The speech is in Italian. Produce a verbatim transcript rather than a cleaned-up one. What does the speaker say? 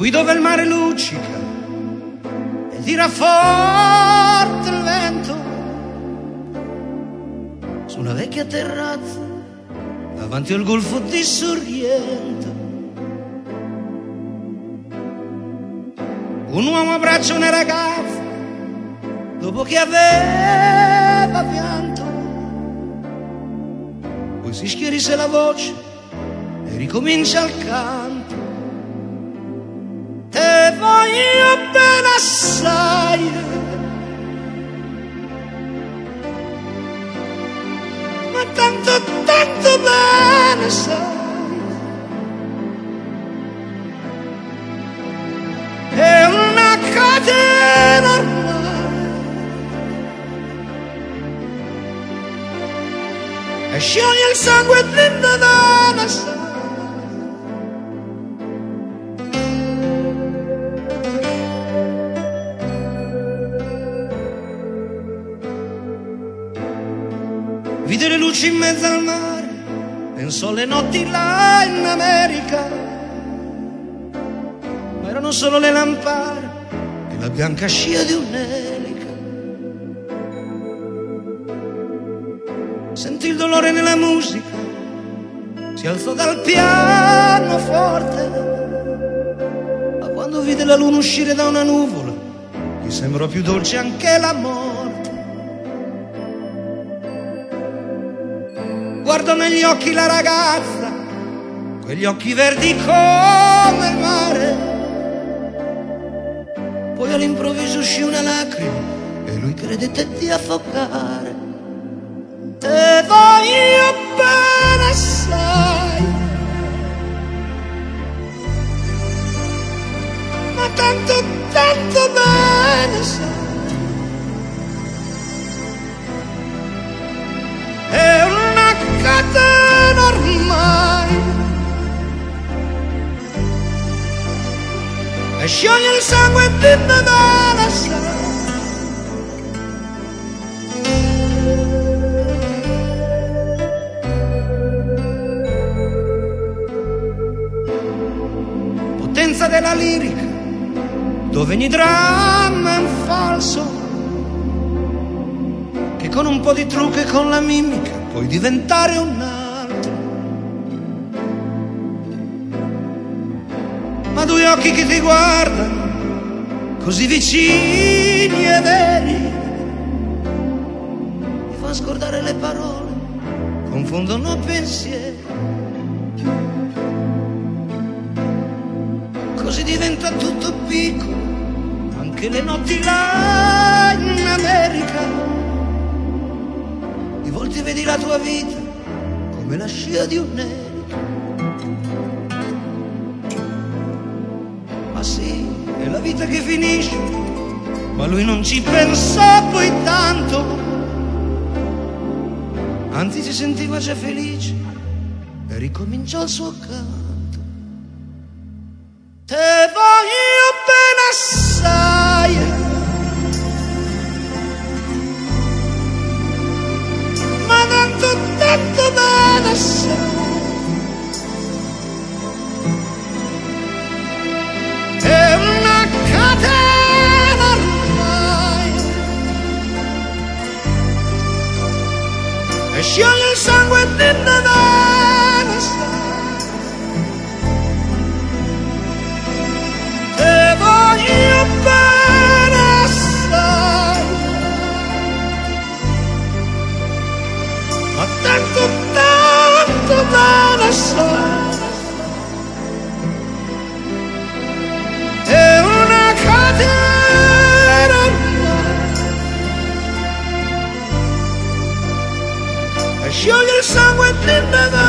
qui dove il mare luccica e tira forte il vento, su una vecchia terrazza davanti al golfo di Sorrento, un uomo abbraccia una ragazza dopo che aveva pianto, poi si schierisse la voce e ricomincia il canto. Te voglio bene assai, ma tanto, tanto bene sai, è una catena ormai, e scioglie il sangue dentro da una sai. Vide le luci in mezzo al mare, pensò alle notti là in America, ma erano solo le lampade e la bianca scia di un'elica. Sentì il dolore nella musica, si alzò dal pianoforte, ma quando vide la luna uscire da una nuvola, gli sembrò più dolce anche la morte. Guardò negli occhi la ragazza, quegli occhi verdi come il mare, poi all'improvviso uscì una lacrima e lui credette di affogare. Te voglio bene assai, ma tanto, tanto bene sai, è una catena ormai, e scioglie il sangue dentro da la sai. Potenza della lirica, dove ogni dramma è un falso, che con un po' di trucco e con la mimica puoi diventare un altro. Ma due occhi che ti guardano, così vicini e veri, ti fanno scordare le parole, confondono pensieri. Così diventa tutto piccolo, anche le notti là in America. Di volte vedi la tua vita come la scia di un'elica. Ma sì, è la vita che finisce, ma lui non ci pensò poi tanto, anzi si sentiva già felice e ricominciò il suo canto. Te voglio bene assai, ma tanto, tanto bene assai, è una catena ormai, e scioglie il sangue dentro da una sai. Io bene assai, ma tanto, tanto bene assai, è una catena ormai, e scioglie il sangue dentro da